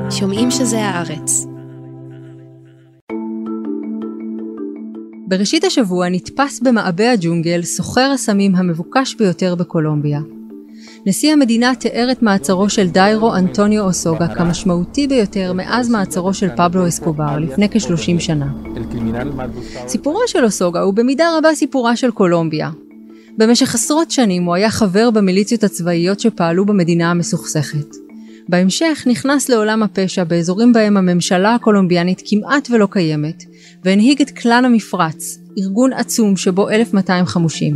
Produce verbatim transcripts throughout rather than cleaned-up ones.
שומעים שזה הארץ. בראשית השבוע נתפס במעבה הג'ונגל סוחר הסמים המבוקש ביותר בקולומביה. נשיא המדינה תיאר את מעצרו של דיירו אנטוניו אוסוגה כמשמעותי ביותר מאז מעצרו של פבלו אסקובר לפני כ-שלושים שנה. סיפורו של אוסוגה הוא במידה רבה סיפורה של קולומביה. במשך עשרות שנים הוא היה חבר במיליציות הצבאיות שפעלו במדינה המסוכסכת. בהמשך נכנס לעולם הפשע באזורים בהם הממשלה הקולומביאנית כמעט ולא קיימת, והנהיג את כלל המפרץ, ארגון עצום שבו אלף ומאתיים חמושים.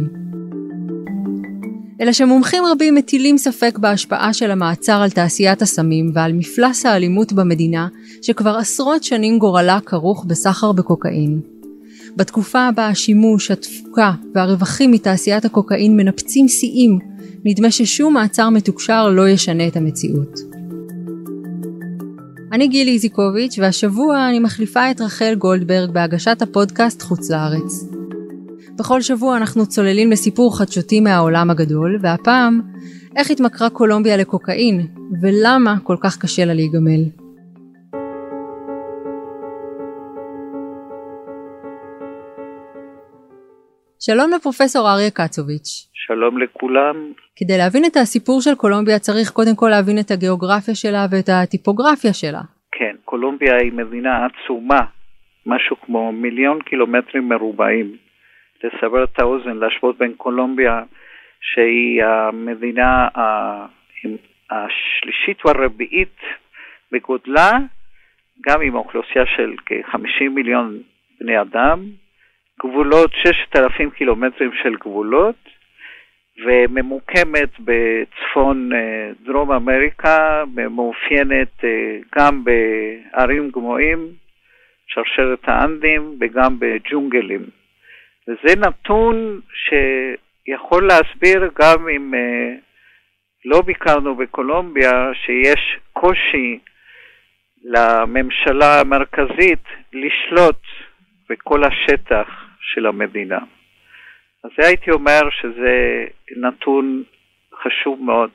אלא שמומחים רבים מטילים ספק בהשפעה של המעצר על תעשיית הסמים ועל מפלס האלימות במדינה, שכבר עשרות שנים גורלה כרוך בסחר בקוקאין. בתקופה הבאה השימוש, התפוקה והרווחים מתעשיית הקוקאין מנפצים שיאים, נדמה ששום מעצר מתוקשר לא ישנה את המציאות. אני גילי איזיקוביץ' והשבוע אני מחליפה את רחל גולדברג בהגשת הפודקאסט חוץ לארץ. בכל שבוע אנחנו צוללים לסיפור חדשותי מהעולם הגדול, והפעם, איך התמכרה קולומביה לקוקאין, ולמה כל כך קשה לה להיגמל. שלום לפרופסור אריה קצוביץ'. שלום לכולם. כדי להבין את הסיפור של קולומביה צריך קודם כל להבין את הגיאוגרפיה שלה ואת הטיפוגרפיה שלה. כן, קולומביה היא מדינה עצומה, משהו כמו מיליון קילומטרים מרובעים. לסבר את האוזן, להשוות בין קולומביה שהיא המדינה השלישית והרביעית בגודלה, גם עם אוכלוסייה של כ-חמישים מיליון בני אדם, גבולות ששת אלפים קילומטרים של גבולות, וממוקמת בצפון דרום אמריקה, מאופיינת גם בערים גבוהים, שרשרת האנדים, וגם בג'ונגלים. וזה נתון שיכול להסביר גם אם לא ביקרנו בקולומביה, שיש קושי לממשלה המרכזית לשלוט בכל השטח של המדינה. אז הייתי אומר שזה נתון חשוב מאוד.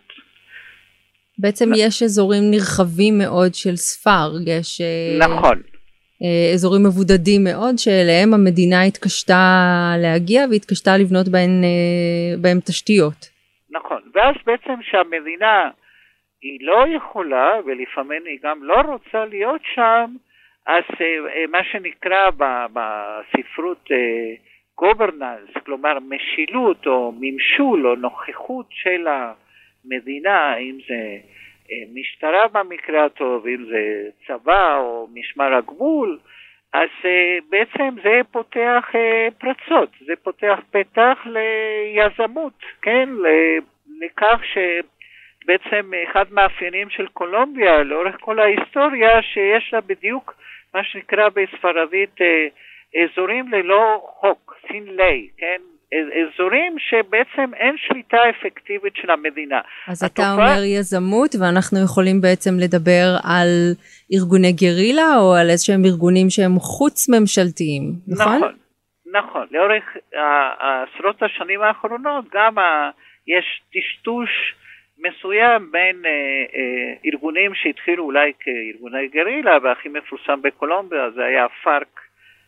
בעצם יש אזורים נרחבים מאוד של ספר, יש נכון. אזורים מבודדים מאוד שאליהם המדינה התקשתה להגיע והתקשתה לבנות בהם, בהם תשתיות. נכון, ואז בעצם שהמדינה היא לא יכולה ולפעמים היא גם לא רוצה להיות שם, אז מה שנקרא בספרות גוברננס, כלומר משילות או ממשול או נוכחות של המדינה, אם זה משטרה במקרה הטוב, אם זה צבא או משמר הגבול, אז בעצם זה פותח פרצות, זה פותח פתח ליזמות, כן, לכך שבעצם אחד מהאפיינים של קולומביה לאורך כל ההיסטוריה, שיש לה בדיוק מה שנקרא בספרדית אזורים ללא חוק, סין לי, כן? אזורים שבעצם אין שליטה אפקטיבית של המדינה. אז התופעה... אתה אומר יזמות, ואנחנו יכולים בעצם לדבר על ארגוני גרילה, או על איזשהם ארגונים שהם חוץ ממשלתיים, נכון? נכון, נכון. לאורך העשרות השנים האחרונות, גם ה... יש טשטוש מסוים בין אה, אה, ארגונים שהתחילו אולי כארגוני גרילה, והכי מפורסם בקולומביה, זה היה פארק,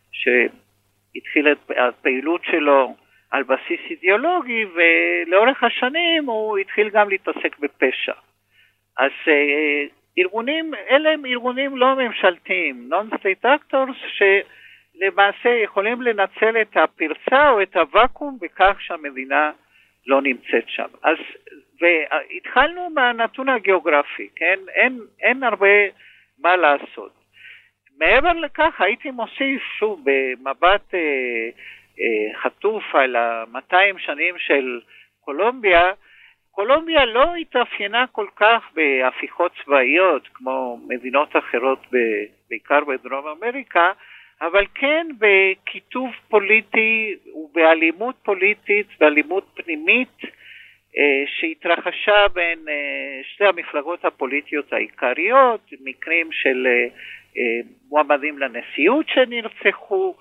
שהתחיל את הפעילות שלו על בסיס אידיאולוגי, ולאורך השנים הוא התחיל גם להתעסק בפשע. אז אה, ארגונים, אלה הם ארגונים לא ממשלתיים, non-state actors, שלמעשה יכולים לנצל את הפרצה או את הוואקום בכך שהמדינה לא נמצאת שם. אז, והתחלנו מהנתון הגיאוגרפי, כן? אין, אין הרבה מה לעשות. מעבר לכך הייתי מוסיף שוב במבט אה, אה, חטוף על ה-מאתיים שנים של קולומביה. קולומביה לא התאפיינה כל כך בהפיכות צבאיות כמו מדינות אחרות ב- בעיקר בדרום אמריקה, אבל כן בכיתוב פוליטי ובאלימות פוליטית ואלימות פנימית אה, שהתרחשה בין אה, שתי המפלגות הפוליטיות העיקריות, מקרים של אה, מועמדים לנשיאות שנרצחו,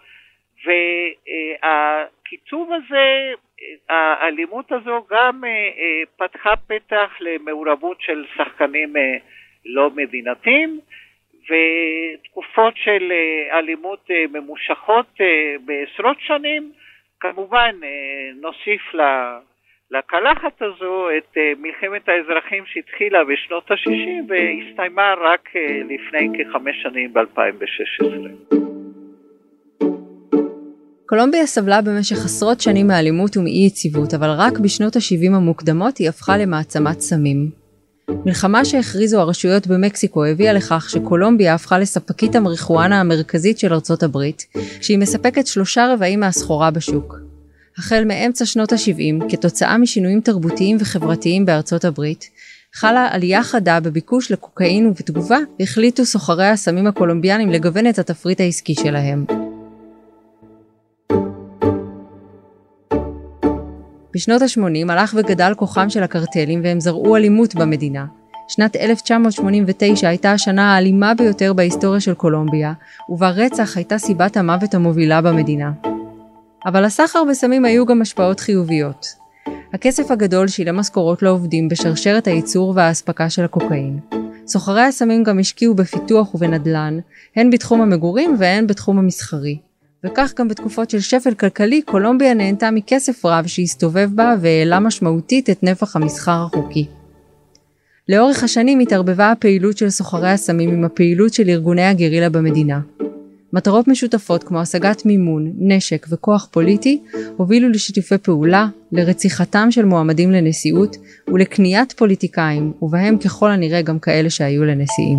והכיתוב הזה, האלימות הזו גם פתחה פתח למעורבות של שחקנים לא מדינתיים, ותקופות של אלימות ממושכות בעשרות שנים. כמובן נוסיף לקלחת הזו את מלחמת האזרחים שהתחילה בשנות ה-שישים והסתיימה רק לפני כחמש שנים ב-אלפיים ושש עשרה. קולומביה סבלה במשך עשרות שנים מאלימות ומאי יציבות, אבל רק בשנות ה-שבעים המוקדמות היא הפכה למעצמת סמים. מלחמה שהכריזו הרשויות במקסיקו הביאה לכך שקולומביה הפכה לספקית המריחואנה המרכזית של ארצות הברית, שהיא מספקת שלושה רבעים מהסחורה בשוק. החל מאמצע שנות ה-שבעים, כתוצאה משינויים תרבותיים וחברתיים בארצות הברית, חלה עלייה חדה בביקוש לקוקאין ובתגובה החליטו סוחרי הסמים הקולומביאנים לגוון את התפריט העסקי שלהם. בשנות ה-שמונים הלך וגדל כוחם של הקרטלים והם זרעו אלימות במדינה. שנת אלף תשע מאות שמונים ותשע הייתה השנה האלימה ביותר בהיסטוריה של קולומביה, ובה רצח הייתה סיבת המוות המובילה במדינה. אבל לסחר בסמים היו גם השפעות חיוביות. הכסף הגדול שילם משכורות לעובדים בשרשרת הייצור וההספקה של הקוקאין. סוחרי הסמים גם השקיעו בפיתוח ובנדלן, הן בתחום המגורים והן בתחום המסחרי. וכך גם בתקופות של שפל כלכלי, קולומביה נהנתה מכסף רב שהסתובב בה והעלה משמעותית את נפח המסחר החוקי. לאורך השנים התערבבה הפעילות של סוחרי הסמים עם הפעילות של ארגוני הגרילה במדינה. מטרות משותפות כמו השגת מימון, נשק וכוח פוליטי הובילו לשיתופי פעולה, לרציחתם של מועמדים לנשיאות ולקניית פוליטיקאים, ובהם ככל הנראה גם כאלה שהיו לנשיאים.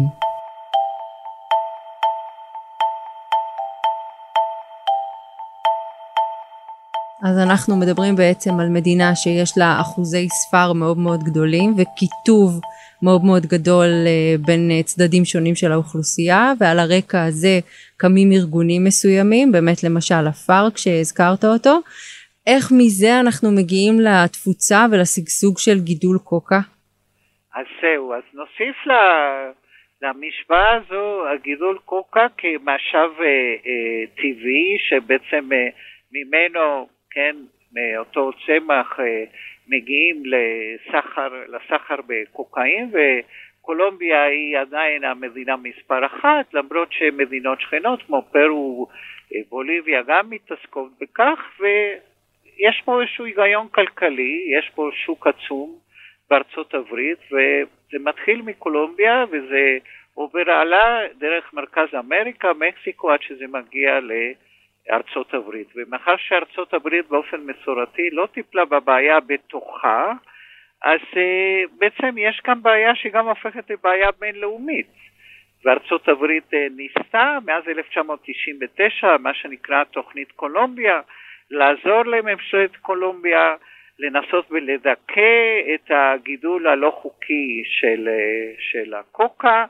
אז אנחנו מדברים בעצם על מדינה שיש לה אחוזי ספר מאוד מאוד גדולים וכיתוב מאוד מאוד גדול בין צדדים שונים של האוכלוסייה, ועל הרקע הזה קמים ארגונים מסוימים, באמת למשל הפארק שהזכרת אותו. איך מזה אנחנו מגיעים לתפוצה ולסגסוג של גידול קוקה? אז זהו, אז נוסיף למשוואה הזו הגידול קוקה כמשאב טבעי שבעצם ממנו, כן, מאותו צמח מגיעים לסחר, לסחר בקוקאין, וקולומביה היא עדיין המדינה מספר אחת, למרות שמדינות שכנות כמו פרו, בוליביה גם מתעסקות בכך, ויש פה איזשהו היגיון כלכלי, יש פה שוק עצום בארצות הברית, וזה מתחיל מקולומביה וזה עובר עלה דרך מרכז אמריקה, מקסיקו, עד שזה מגיע ל... ארצות הברית, ומאחר שארצות הברית באופן מסורתי לא טיפלה בבעיה בתוכה, אז uh, בעצם יש כאן בעיה שגם הופכת לבעיה בינלאומית. וארצות הברית uh, ניסתה מאז אלף תשע מאות תשעים ותשע, מה שנקרא תוכנית קולומביה, לעזור לממשלת קולומביה לנסות ולדכא את הגידול הלא חוקי של, uh, של הקוקה,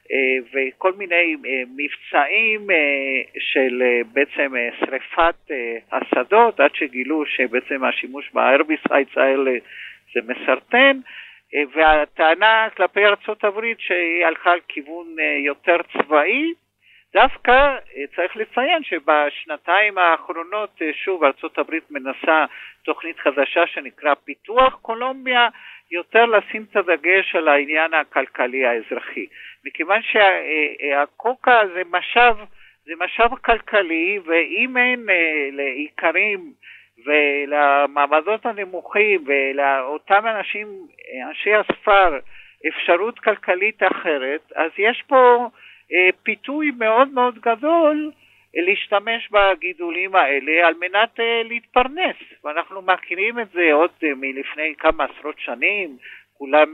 וכל מיני מבצעים של בעצם שריפת השדות, עד שגילו שבעצם השימוש בהרביסיידס האלה זה מסרטן, והטענה כלפי ארצות הברית שהיא הלכה על כיוון יותר צבאי. דווקא צריך לציין שבשנתיים האחרונות שוב ארצות הברית מנסה תוכנית חדשה שנקרא פיתוח קולומביה, יותר לשים את הדגש על העניין הכלכלי האזרחי. מכיוון שהקוקה זה משאב, זה משאב כלכלי, ואם אין לעיקרים ולמעמדות הנמוכים ולאותם אנשים, אנשי הספר, אפשרות כלכלית אחרת, אז יש פה פיתוי מאוד מאוד גדול להשתמש בגידולים האלה על מנת להתפרנס. ואנחנו מכירים את זה עוד מלפני כמה עשרות שנים, כולם,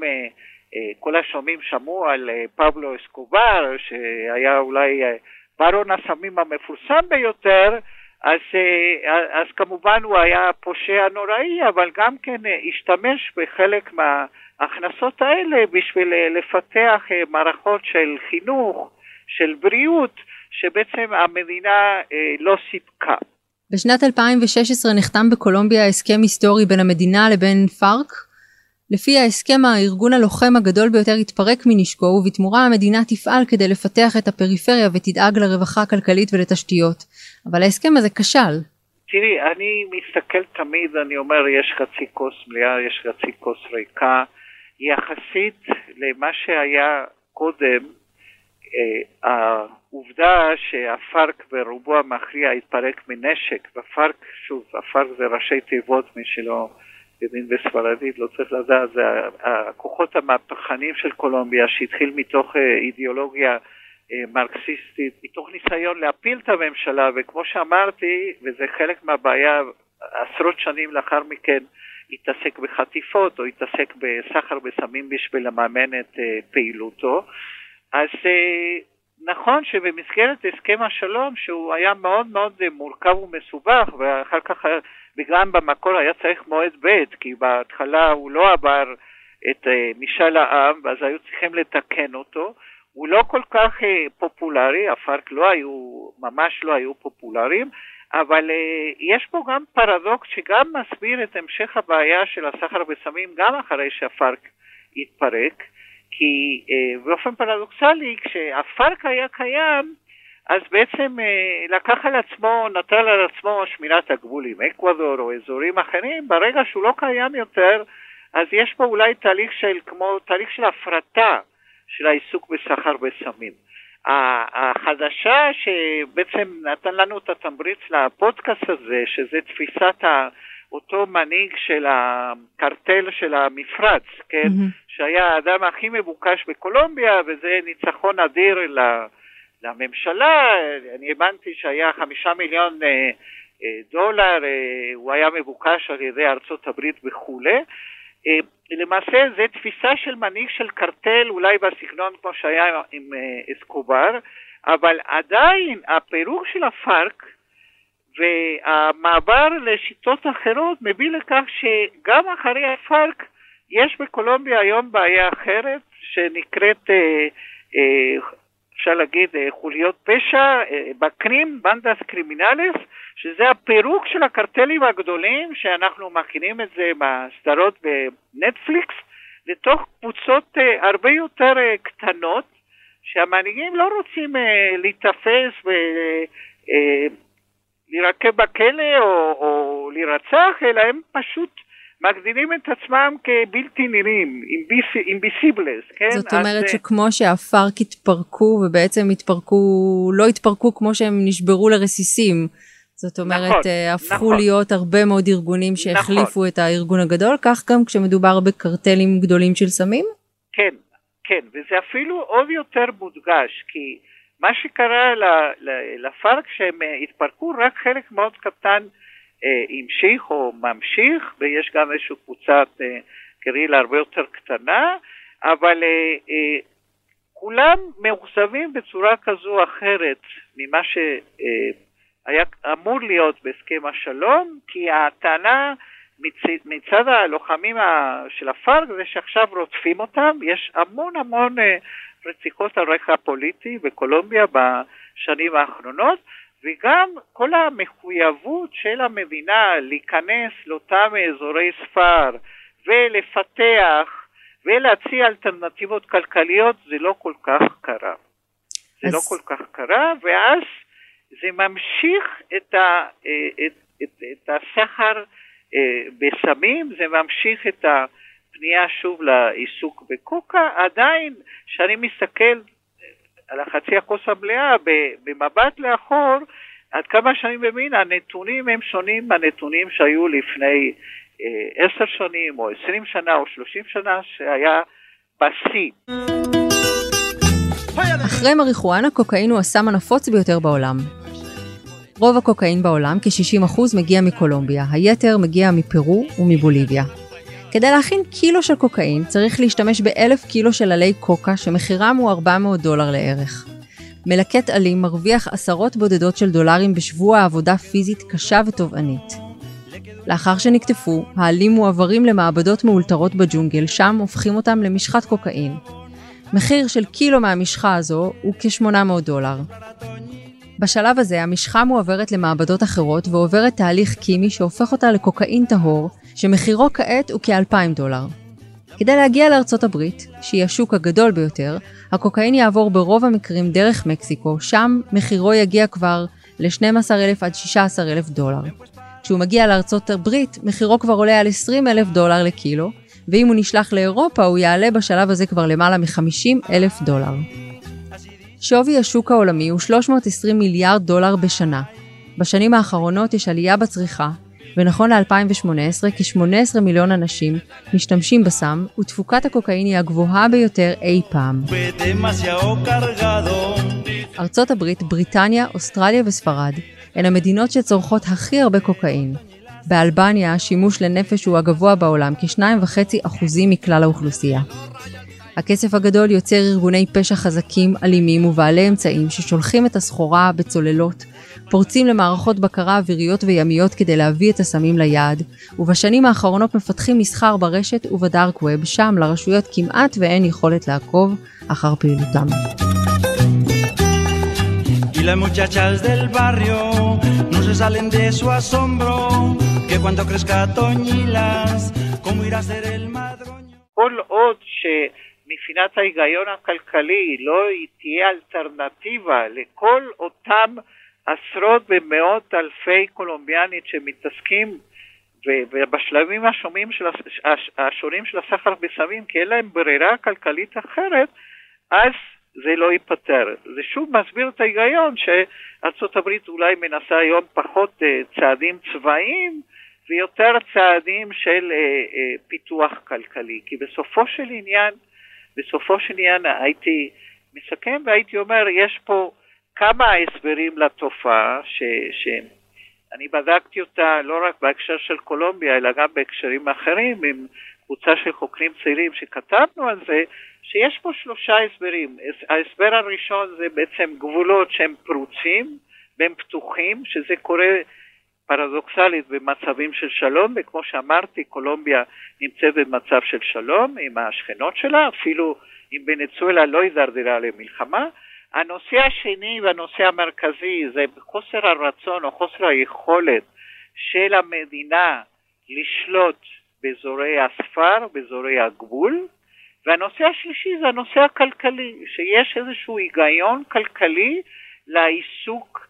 כל השומעים שמעו על פבלו אסקובר, שהיה אולי ברון הסמים המפורסם ביותר, אז, אז כמובן הוא היה פושע נוראי, אבל גם כן השתמש בחלק מההכנסות האלה בשביל לפתח מערכות של חינוך, של בריאות, שבעצם המדינה לא סיפקה. בשנת אלפיים ושש עשרה נחתם בקולומביה הסכם היסטורי בין המדינה לבין פארק. לפי ההסכם הארגון הלוחם הגדול ביותר התפרק מנשקו, ובתמורה המדינה תפעל כדי לפתח את הפריפריה ותדאג לרווחה כלכלית ולתשתיות. אבל ההסכם הזה כשל. תראי, אני מסתכל תמיד, אני אומר, יש חצי כוס מלאה, יש חצי כוס ריקה. יחסית למה שהיה קודם, העובדה שהפארק ברובו המכריע התפרק מנשק, והפארק, שוב, הפארק זה ראשי תיבות, מי שלא מבין בספרדית, לא צריך לדעת, זה הכוחות המהפכניים של קולומביה, שהתחיל מתוך אידיאולוגיה מרקסיסטית, מתוך ניסיון להפיל את הממשלה, וכמו שאמרתי, וזה חלק מהבעיה, עשרות שנים לאחר מכן, התעסק בחטיפות, או התעסק בסחר בסמים בשביל לממן את פעילותו. אז נכון שבמסגרת הסכם השלום, שהוא היה מאוד מאוד מורכב ומסובך, ואחר כך בגלל במקור היה צריך מועד ב', כי בהתחלה הוא לא עבר את משאל העם, ואז היו צריכים לתקן אותו. הוא לא כל כך פופולרי, הפארק לא היו, ממש לא היו פופולריים, אבל יש פה גם פרדוקס שגם מסביר את המשך הבעיה של הסחר בסמים גם אחרי שהפארק התפרק, כי באופן פרדוקסלי כשהפארק היה קיים, אז בעצם לקח על עצמו, נטל על עצמו שמירת הגבול עם אקוודור או אזורים אחרים, ברגע שהוא לא קיים יותר, אז יש פה אולי תהליך של, כמו תהליך של הפרטה של העיסוק בסחר בסמים. החדשה שבעצם נתן לנו את התמריץ לפודקאסט הזה, שזה תפיסת אותו מנהיג של הקרטל של המפרץ, כן? Mm-hmm. שהיה האדם הכי מבוקש בקולומביה, וזה ניצחון אדיר לממשלה. אני הבנתי שהיה חמישה מיליון דולר, הוא היה מבוקש על ידי ארצות הברית וכולי. למעשה זה תפיסה של מנהיג של קרטל, אולי בסגנון כמו שהיה עם אסקובר, אבל עדיין הפירוק של הפארק והמעבר לשיטות אחרות מביא לכך שגם אחרי הפארק יש בקולומביה היום בעיה אחרת שנקראת, אפשר להגיד, חוליות פשע, בקרים, בנדס קרימינלס, שזה הפירוק של הקרטלים הגדולים, שאנחנו מכינים את זה בסדרות בנטפליקס, לתוך קבוצות הרבה יותר קטנות, שהמנהיגים לא רוצים להתאפס ולהירקב בכלא או, או להירצח, אלא הם פשוט מגדירים את עצמם כבלתי נראים, אימביסיבלס, כן? זאת אומרת אז, שכמו שהפארק התפרקו, ובעצם התפרקו, לא התפרקו כמו שהם נשברו לרסיסים, זאת אומרת, נכון, הפכו נכון. להיות הרבה מאוד ארגונים שהחליפו נכון. את הארגון הגדול, כך גם כשמדובר בקרטלים גדולים של סמים? כן, כן, וזה אפילו עוד יותר מודגש, כי מה שקרה לפארק שהם התפרקו, רק חלק מאוד קטן המשיך או ממשיך, ויש גם איזושהי קבוצת גרילה הרבה יותר קטנה, אבל כולם מאוכזבים בצורה כזו או אחרת ממה שהיה אמור להיות בהסכם השלום, כי הטענה מצד, מצד הלוחמים של הפארק זה שעכשיו רודפים אותם. יש המון המון רציחות על רקע פוליטי בקולומביה בשנים האחרונות, וגם כל המחויבות של המדינה להיכנס לאותם אזורי ספר ולפתח ולהציע אלטרנטיבות כלכליות, זה לא כל כך קרה. זה אז... לא כל כך קרה, ואז זה ממשיך את, ה, את, את, את הסחר בסמים, זה ממשיך את הפנייה שוב לעיסוק בקוקה. עדיין, שאני מסתכל על החצי הכוס המלאה, במבט לאחור, עד כמה שאני מבין, הנתונים הם שונים מהנתונים שהיו לפני עשר שנים, או עשרים שנה, או שלושים שנה, שהיה בשיא. אחרי מריחואנה, קוקאין הוא הסם הנפוץ ביותר בעולם. רוב הקוקאין בעולם, כ-שישים אחוז, מגיע מקולומביה, היתר מגיע מפרו ומבוליביה. כדי להכין קילו של קוקאין צריך להשתמש באלף קילו של עלי קוקה שמחירם הוא ארבע מאות דולר לערך. מלקט עלים מרוויח עשרות בודדות של דולרים בשבוע עבודה פיזית קשה ותובענית. לאחר שנקטפו, העלים מועברים למעבדות מאולתרות בג'ונגל, שם הופכים אותם למשחת קוקאין. מחיר של קילו מהמשחה הזו הוא כ-שמונה מאות דולר. בשלב הזה המשחה מועברת למעבדות אחרות ועוברת תהליך קימי שהופך אותה לקוקאין טהור, שמחירו כעת הוא כ-אלפיים דולר. כדי להגיע לארצות הברית, שהיא השוק הגדול ביותר, הקוקאין יעבור ברוב המקרים דרך מקסיקו, שם מחירו יגיע כבר ל-שנים עשר אלף עד שישה עשר אלף דולר. כשהוא מגיע לארצות הברית, מחירו כבר עולה על עשרים אלף דולר לקילו, ואם הוא נשלח לאירופה, הוא יעלה בשלב הזה כבר למעלה מ-חמישים אלף דולר. שווי השוק העולמי הוא שלוש מאות ועשרים מיליארד דולר בשנה. בשנים האחרונות יש עלייה בצריכה, ונכון ל-אלפיים שמונה עשרה כ-שמונה עשרה מיליון אנשים משתמשים בסם, ותפוקת הקוקאין היא הגבוהה ביותר אי פעם. ארצות הברית, בריטניה, אוסטרליה וספרד הן המדינות שצורכות הכי הרבה קוקאין. באלבניה השימוש לנפש הוא הגבוה בעולם, כ-שניים וחצי אחוזים מכלל האוכלוסייה. הכסף הגדול יוצר ארגוני פשע חזקים, אלימים ובעלי אמצעים ששולחים את הסחורה בצוללות, פורצים למערכות בקרה אוויריות וימיות כדי להביא את הסמים ליעד, ובשנים האחרונות מפתחים מסחר ברשת ובדארק ווב, שם לרשויות כמעט ואין יכולת לעקוב אחר פעילותם. Y las muchachas del barrio no se salen de su asombro, que cuando crezca Toñilas, ¿cómo irá a ser el madroño? כל עוד שמבחינת ההיגיון הכלכלי לא תהיה אלטרנטיבה לכל אותם עשרות ומאות אלפי קולומביאנית שמתעסקים ובשלבים השונים של, השונים של הסחר בסמים, כי אין להם ברירה כלכלית אחרת, אז זה לא ייפטר. זה שוב מסביר את ההיגיון שארצות הברית אולי מנסה היום פחות צעדים צבאיים ויותר צעדים של פיתוח כלכלי. כי בסופו של עניין, בסופו של עניין הייתי מסכם והייתי אומר, יש פה כמה הסברים לתופעה ש, שאני בדקתי אותה לא רק בהקשר של קולומביה, אלא גם בהקשרים אחרים, עם קבוצה של חוקרים צעירים שכתבנו על זה, שיש פה שלושה הסברים. ההסבר הראשון זה בעצם גבולות שהם פרוצים, והם פתוחים, שזה קורה פרדוקסלית במצבים של שלום, וכמו שאמרתי, קולומביה נמצאת במצב של שלום עם השכנות שלה, אפילו אם ונצואלה לא הידרדרה למלחמה. הנושא השני והנושא המרכזי זה חוסר הרצון או חוסר היכולת של המדינה לשלוט באזורי הספר, באזורי הגבול. והנושא השלישי זה הנושא הכלכלי, שיש איזשהו היגיון כלכלי לעיסוק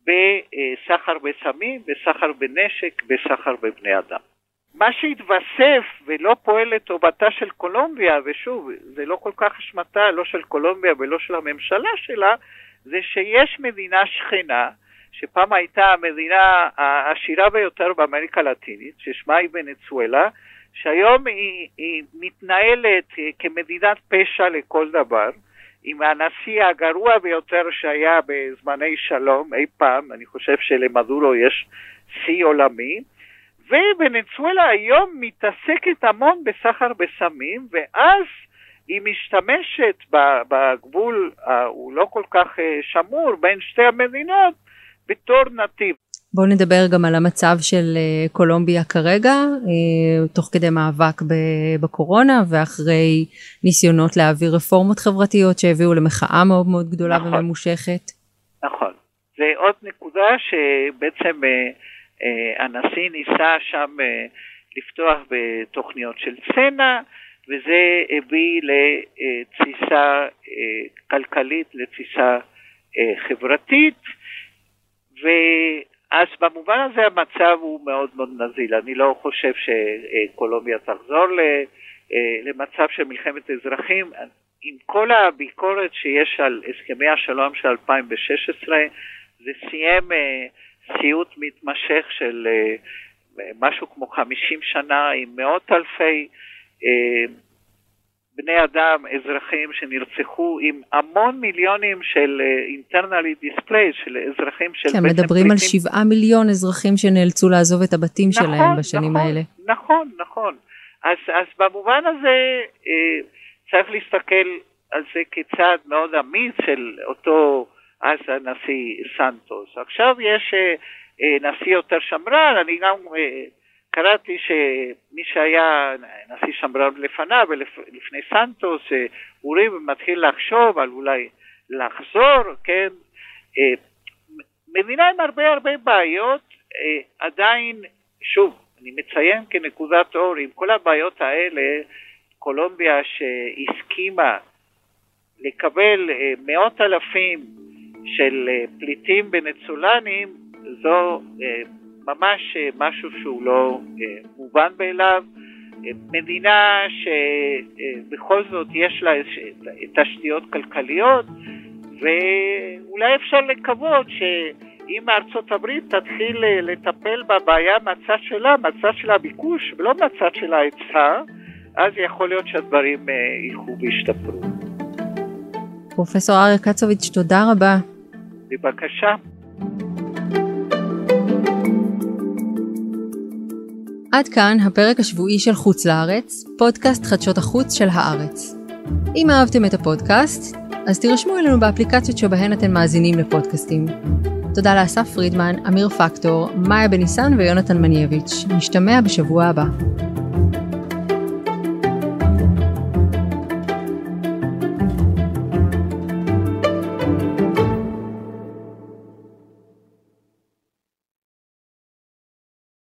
בסחר בסמים, בסחר בנשק, בסחר בבני אדם. מה שהתווסף ולא פועל לטובתה של קולומביה, ושוב, זה לא כל כך אשמתה, לא של קולומביה ולא של הממשלה שלה, זה שיש מדינה שכנה, שפעם הייתה המדינה העשירה ביותר באמריקה הלטינית, ששמה היא ונצואלה, שהיום היא, היא מתנהלת כמדינת פשע לכל דבר, עם הנשיא הגרוע ביותר שהיה בזמני שלום אי פעם, אני חושב שלמדורו יש שיא עולמי, וונצואלה היום מתעסקת המון בסחר בסמים, ואז היא משתמשת בגבול, הוא לא כל כך שמור בין שתי המדינות, בתור נתיב. בואו נדבר גם על המצב של קולומביה כרגע, תוך כדי מאבק בקורונה, ואחרי ניסיונות להעביר רפורמות חברתיות שהביאו למחאה מאוד מאוד גדולה נכון. וממושכת. נכון. זה עוד נקודה שבעצם הנשיא ניסה שם לפתוח בתוכניות של צנע, וזה הביא לתסיסה כלכלית, לתסיסה חברתית, ואז במובן הזה המצב הוא מאוד מאוד נזיל. אני לא חושב שקולומביה תחזור למצב של מלחמת אזרחים, עם כל הביקורת שיש על הסכמי השלום של אלפיים ושש עשרה, זה סיים סיוט מתמשך של משהו כמו חמישים שנה, עם מאות אלפי בני אדם, אזרחים שנרצחו, עם המון מיליונים של internally displaced, של אזרחים של... כן, מדברים פליטים. על שבעה מיליון אזרחים שנאלצו לעזוב את הבתים נכון, שלהם בשנים נכון, האלה. נכון, נכון. אז, אז במובן הזה צריך להסתכל על זה כצעד מאוד אמיץ של אותו אז הנשיא סנטוס. עכשיו יש נשיא יותר שמרן, אני גם... קראתי שמי שהיה נשיא שמרן לפניו ולפני סנטוס, אורי מתחיל לחשוב על אולי לחזור, כן? מדינה עם הרבה הרבה בעיות, עדיין, שוב, אני מציין כנקודת אור, עם כל הבעיות האלה, קולומביה שהסכימה לקבל מאות אלפים של פליטים ונצולנים, זו ממש משהו שהוא לא מובן באליו. מדינה שבכל זאת יש לה תשתיות כלכליות, ואולי אפשר לקוות שאם ארצות הברית תתחיל לטפל בבעיה מהצד שלה, מהצד של הביקוש ולא מהצד של ההיצע, אז יכול להיות שהדברים ילכו וישתפרו. פרופסור אריה קצוביץ', תודה רבה. בבקשה. עד כאן הפרק השבועי של חוץ לארץ, פודקאסט חדשות החוץ של הארץ. אם אהבתם את הפודקאסט, אז תירשמו אלינו באפליקציות שבהן אתם מאזינים לפודקאסטים. תודה לאסף פרידמן, אמיר פקטור, מאיה בניסן ויונתן מנייביץ'. נשתמע בשבוע הבא.